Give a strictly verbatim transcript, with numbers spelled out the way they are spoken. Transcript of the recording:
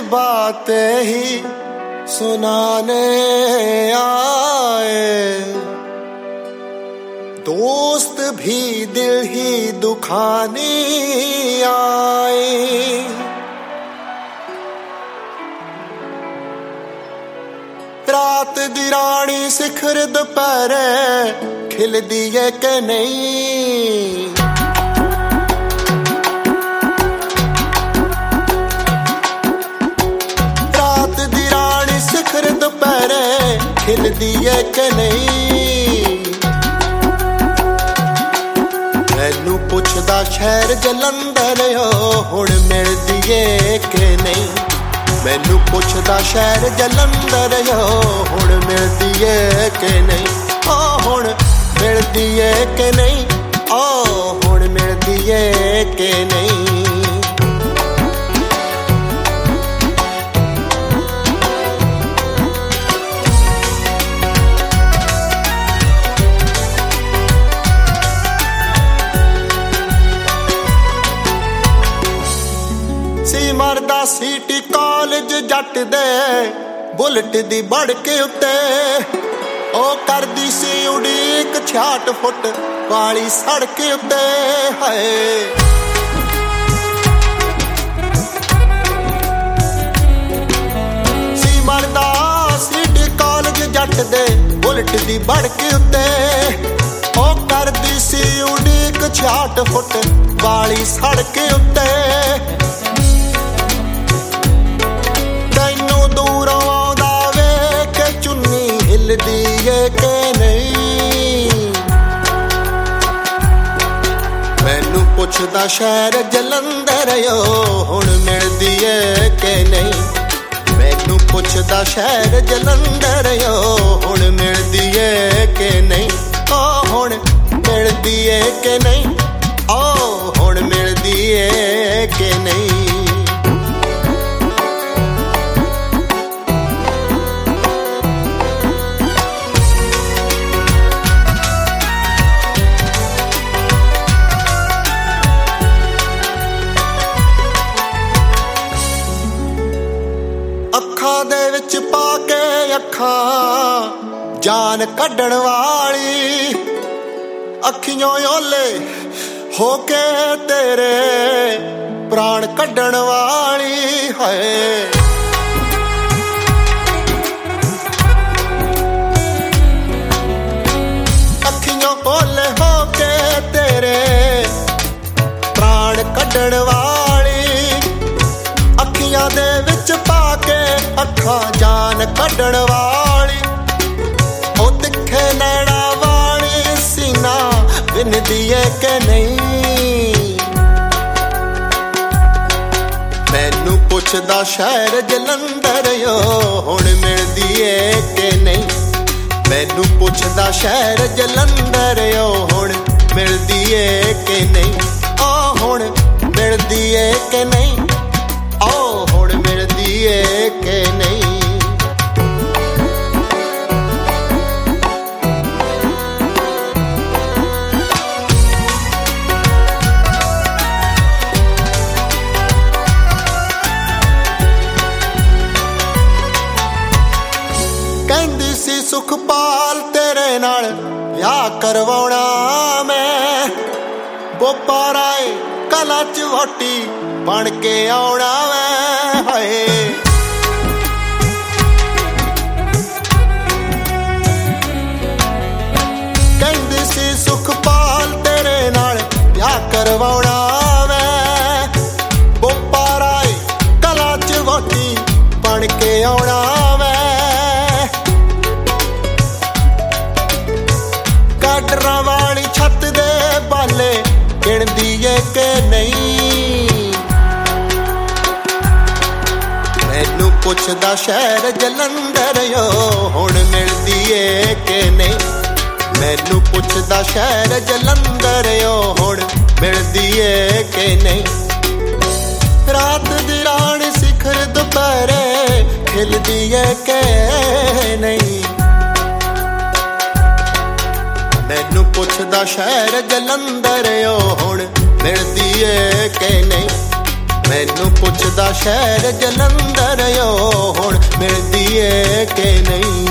बातें ही सुनाने आए, दोस्त भी दिल ही दुखाने आए। रात दी रानी सिखर दोपहरे खिलदी है कि नहीं, रात दी रानी सिखर दोपहरे खिलदी है कि नहीं। मैनू पुछदा शहर जलंधर हो हुण मिलदी है कि नहीं, मैनू पुछदा शहर जलंधर हो हुण मिलदी है कि नहीं, ओ हुण मिलदी है कि नहीं, ओ हुण मिलदी है कि नहीं। सी मरदा सीटी कॉलेज जट दे बुलेट दी बड़के उत्ते, ओ करदी सी उड़ीक छियाठ फुट वाली सड़क उत्ते है। सी मरदा सीटी कॉलेज जट दे बुलेट दी बड़के उत्ते, ओ करदी सी उड़ीक छियाठ फुट वाली सड़क उत्ते। हिलदी है कि नहीं, मैनू पुछदा शहर जलंधर हो हुण मिलदी है कि नहीं, मैनू पुछदा शहर जलंधर हो हुण मिलदी है कि नहीं, ओ हुण मिलदी है कि नहीं, ओ हुण मिलदी है कि नहीं। ਅੱਖਾਂ ਦੇ ਵਿੱਚ ਪਾ ਕੇ ਅੱਖਾਂ ਜਾਨ ਕੱਢਣ ਵਾਲੀ, ਅੱਖੀਆਂ ਓਲੇ ਹੋ ਕੇ ਤੇਰੇ ਪ੍ਰਾਣ ਕੱਢਣ ਵਾਲੀ ਹੈ। ਅੱਖੀਆਂ ਓਲੇ ਹੋ ਕੇ ਤੇਰੇ ਪ੍ਰਾਣ ਕੱਢਣ ਵਾਲੀ, ਅੱਖੀਆਂ ਦੇ ਵਿੱਚ ਪਾ ਕੇ ਅੱਖਾਂ ਜਾਨ ਕੱਢਣ ਵਾਲੀ, ਉਹ ਤਿੱਖੇ ਨੈਣਾ ਵਾਲੀ ਸੀਨਾ ਵਿੰਨਦੀ ਏ ਕਿ ਨਹੀਂ। ਮੈਨੂੰ ਪੁੱਛਦਾ ਸ਼ਹਿਰ ਜਲੰਧਰ ਹੋ ਹੁਣ ਮਿਲਦੀ ਏ ਕਿ ਨਹੀਂ, ਮੈਨੂੰ ਪੁੱਛਦਾ ਸ਼ਹਿਰ ਜਲੰਧਰ ਹੋ ਹੁਣ ਮਿਲਦੀ ਏ ਕਿ ਨਹੀਂ, ਆ ਹੁਣ ਮਿਲਦੀ ਏ ਕਿ ਨਹੀਂ, ओ हुण मिलदी है कि नहीं। कहंदी सी सुखपाल तेरे नाल विआह करवाउणा मैं, बोपा राए कला च वोटी बन के आउणा वै हाय। कहंदी सी सुखपाल तेरे नाल विआह करवाउणा वै, बोपा राए कला च वोटी बन के आउणा वै। गाडरां वाली छत दे बाले गिणदी है कि नहीं, मैनू पुछदा शहर जलंधर हो हुण मिलदी है कि नहीं, मैनू पुछदा शहर जलंधर हो हुण मिलदी है कि नहीं। रात दी रानी सिखर दोपहरे खिलदी है कि नहीं, मैनू पुछदा शहर जलंधर हो हुण मिलदी है कि नहीं, मैनू पुछदा शहर जलंधर ओ हुण मिलदी है कि नहीं।